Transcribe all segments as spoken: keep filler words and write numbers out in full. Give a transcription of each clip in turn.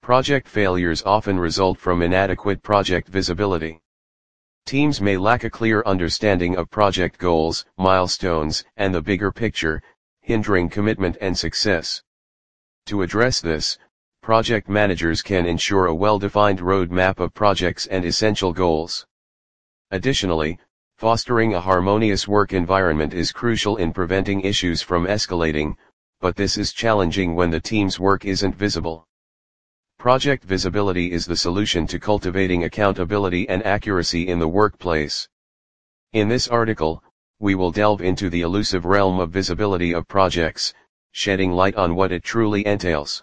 Project failures often result from inadequate project visibility. Teams may lack a clear understanding of project goals, milestones, and the bigger picture, hindering commitment and success. To address this, project managers can ensure a well-defined roadmap of projects and essential goals. Additionally, fostering a harmonious work environment is crucial in preventing issues from escalating, but this is challenging when the team's work isn't visible. Project visibility is the solution to cultivating accountability and accuracy in the workplace. In this article, we will delve into the elusive realm of visibility of projects, shedding light on what it truly entails.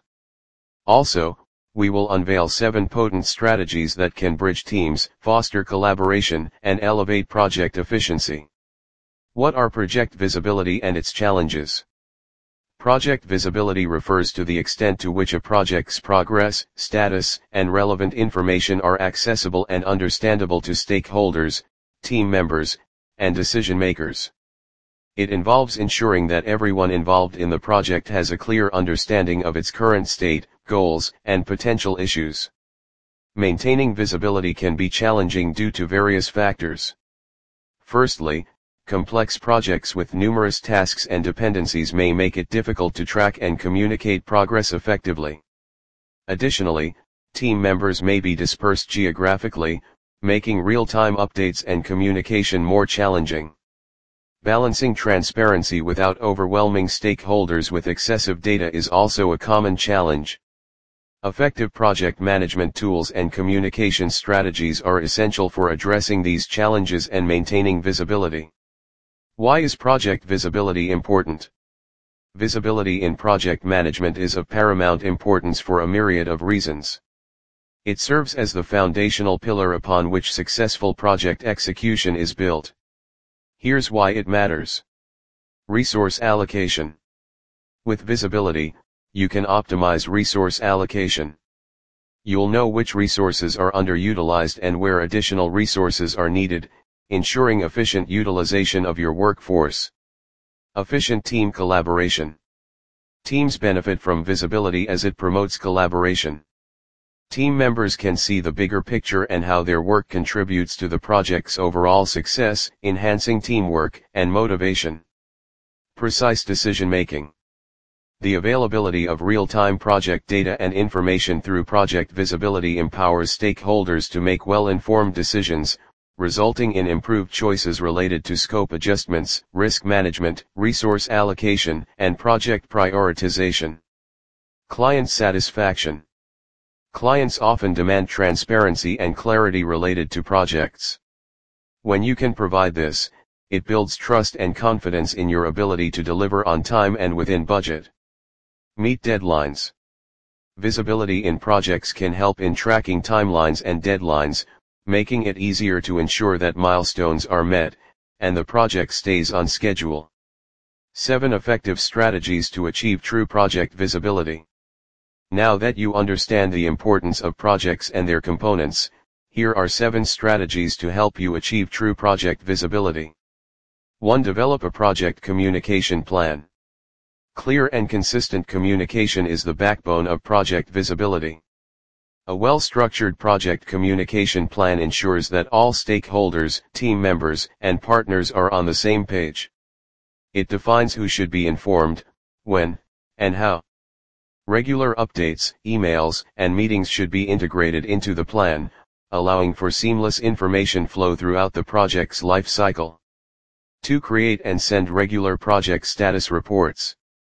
Also, we will unveil seven potent strategies that can bridge teams, foster collaboration, and elevate project efficiency. What are project visibility and its challenges? Project visibility refers to the extent to which a project's progress, status, and relevant information are accessible and understandable to stakeholders, team members, and decision-makers. It involves ensuring that everyone involved in the project has a clear understanding of its current state, goals, and potential issues. Maintaining visibility can be challenging due to various factors. Firstly, complex projects with numerous tasks and dependencies may make it difficult to track and communicate progress effectively. Additionally, team members may be dispersed geographically, making real-time updates and communication more challenging. Balancing transparency without overwhelming stakeholders with excessive data is also a common challenge. Effective project management tools and communication strategies are essential for addressing these challenges and maintaining visibility. Why is project visibility important? Visibility in project management is of paramount importance for a myriad of reasons. It serves as the foundational pillar upon which successful project execution is built. Here's why it matters. Resource allocation. With visibility, you can optimize resource allocation. You'll know which resources are underutilized and where additional resources are needed, ensuring efficient utilization of your workforce. Efficient team collaboration. Teams benefit from visibility as it promotes collaboration. Team members can see the bigger picture and how their work contributes to the project's overall success, enhancing teamwork and motivation. Precise decision-making. The availability of real-time project data and information through project visibility empowers stakeholders to make well-informed decisions, resulting in improved choices related to scope adjustments, risk management, resource allocation, and project prioritization. Client satisfaction. Clients often demand transparency and clarity related to projects. When you can provide this, it builds trust and confidence in your ability to deliver on time and within budget. Meet deadlines. Visibility in projects can help in tracking timelines and deadlines, making it easier to ensure that milestones are met, and the project stays on schedule. seven Effective strategies to achieve true project visibility. Now that you understand the importance of projects and their components, here are seven strategies to help you achieve true project visibility. one Develop a project communication plan. Clear and consistent communication is the backbone of project visibility. A well-structured project communication plan ensures that all stakeholders, team members, and partners are on the same page. It defines who should be informed, when, and how. Regular updates, emails, and meetings should be integrated into the plan, allowing for seamless information flow throughout the project's life cycle. two Create and send regular project status reports.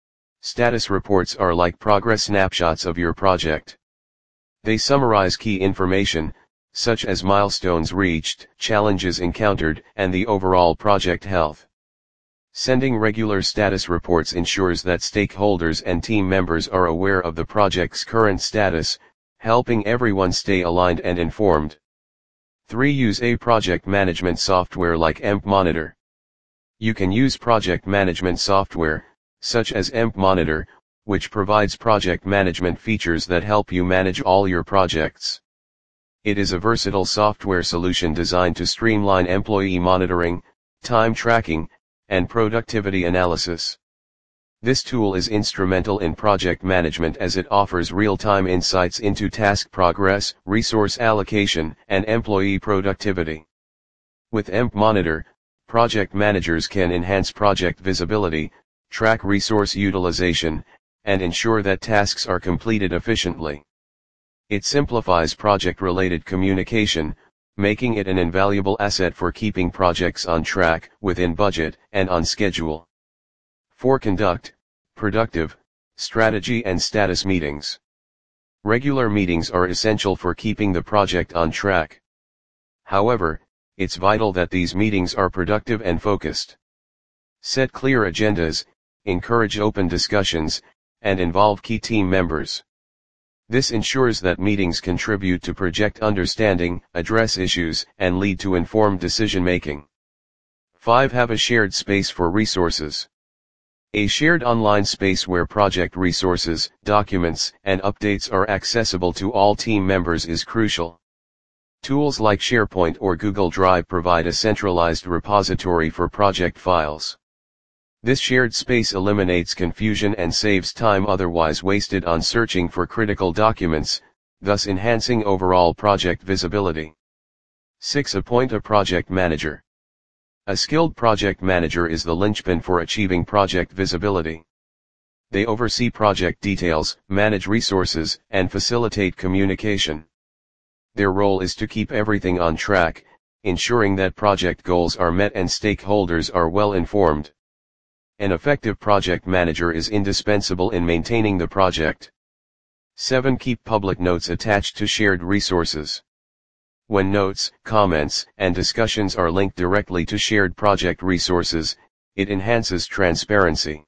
Status reports are like progress snapshots of your project. They summarize key information, such as milestones reached, challenges encountered, and the overall project health. Sending regular status reports ensures that stakeholders and team members are aware of the project's current status, helping everyone stay aligned and informed. three Use a project management software like E M P Monitor. You can use project management software, such as E M P Monitor, which provides project management features that help you manage all your projects. It is a versatile software solution designed to streamline employee monitoring, time tracking, and productivity analysis. This tool is instrumental in project management as it offers real-time insights into task progress, resource allocation, and employee productivity. With E M P Monitor, project managers can enhance project visibility, track resource utilization, and ensure that tasks are completed efficiently. It simplifies project-related communication, making it an invaluable asset for keeping projects on track, within budget, and on schedule. four Conduct productive strategy and status meetings. Regular meetings are essential for keeping the project on track. However, it's vital that these meetings are productive and focused. Set clear agendas, encourage open discussions, and involve key team members. This ensures that meetings contribute to project understanding, address issues, and lead to informed decision-making. five Have a shared space for resources. A shared online space where project resources, documents, and updates are accessible to all team members is crucial. Tools like SharePoint or Google Drive provide a centralized repository for project files. This shared space eliminates confusion and saves time otherwise wasted on searching for critical documents, thus enhancing overall project visibility. six Appoint a project manager. A skilled project manager is the linchpin for achieving project visibility. They oversee project details, manage resources, and facilitate communication. Their role is to keep everything on track, ensuring that project goals are met and stakeholders are well informed. An effective project manager is indispensable in maintaining the project. seven Keep public notes attached to shared resources. When notes, comments, and discussions are linked directly to shared project resources, it enhances transparency.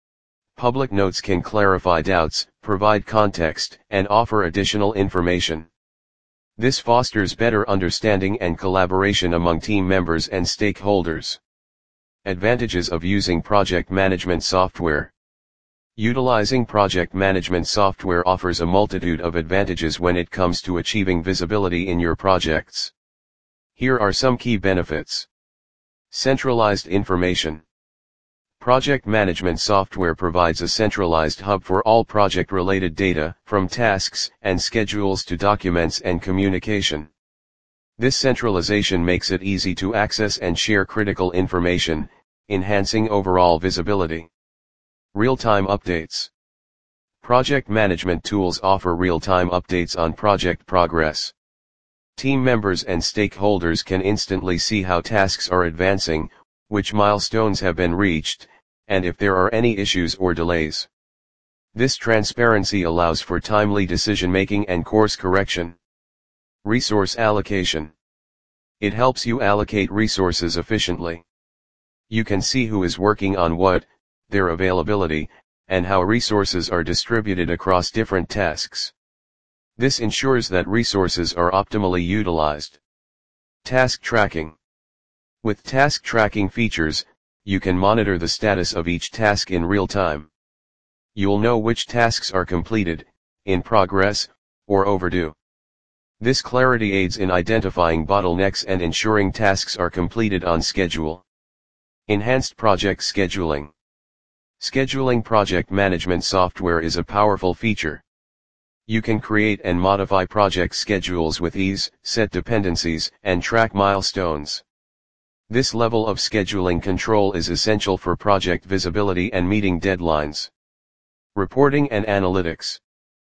Public notes can clarify doubts, provide context, and offer additional information. This fosters better understanding and collaboration among team members and stakeholders. Advantages of using project management software. Utilizing project management software offers a multitude of advantages when it comes to achieving visibility in your projects. Here are some key benefits. Centralized information. Project management software provides a centralized hub for all project-related data, from tasks and schedules to documents and communication. This centralization makes it easy to access and share critical information, enhancing overall visibility. Real-time updates. Project management tools offer real-time updates on project progress. Team members and stakeholders can instantly see how tasks are advancing, which milestones have been reached, and if there are any issues or delays. This transparency allows for timely decision-making and course correction. Resource allocation. It helps you allocate resources efficiently. You can see who is working on what, their availability, and how resources are distributed across different tasks. This ensures that resources are optimally utilized. Task tracking. With task tracking features, you can monitor the status of each task in real time. You'll know which tasks are completed, in progress, or overdue. This clarity aids in identifying bottlenecks and ensuring tasks are completed on schedule. Enhanced project scheduling. Scheduling project management software is a powerful feature. You can create and modify project schedules with ease, set dependencies, and track milestones. This level of scheduling control is essential for project visibility and meeting deadlines. Reporting and analytics.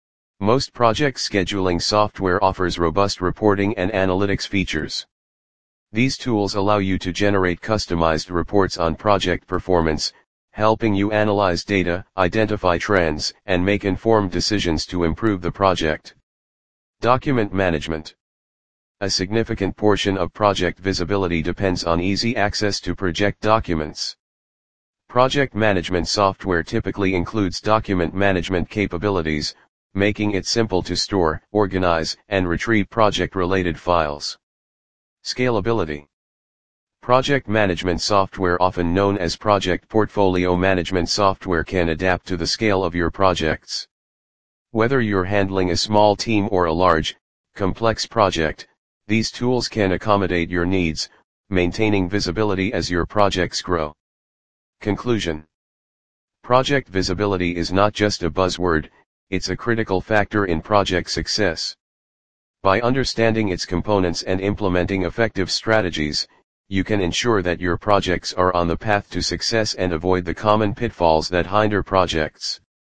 Most project scheduling software offers robust reporting and analytics features. These tools allow you to generate customized reports on project performance, helping you analyze data, identify trends, and make informed decisions to improve the project. Document management. A significant portion of project visibility depends on easy access to project documents. Project management software typically includes document management capabilities, making it simple to store, organize, and retrieve project-related files. Scalability. Project management software, often known as project portfolio management software, can adapt to the scale of your projects. Whether you're handling a small team or a large, complex project, these tools can accommodate your needs, maintaining visibility as your projects grow. Conclusion. Project visibility is not just a buzzword, it's a critical factor in project success. By understanding its components and implementing effective strategies, you can ensure that your projects are on the path to success and avoid the common pitfalls that hinder projects.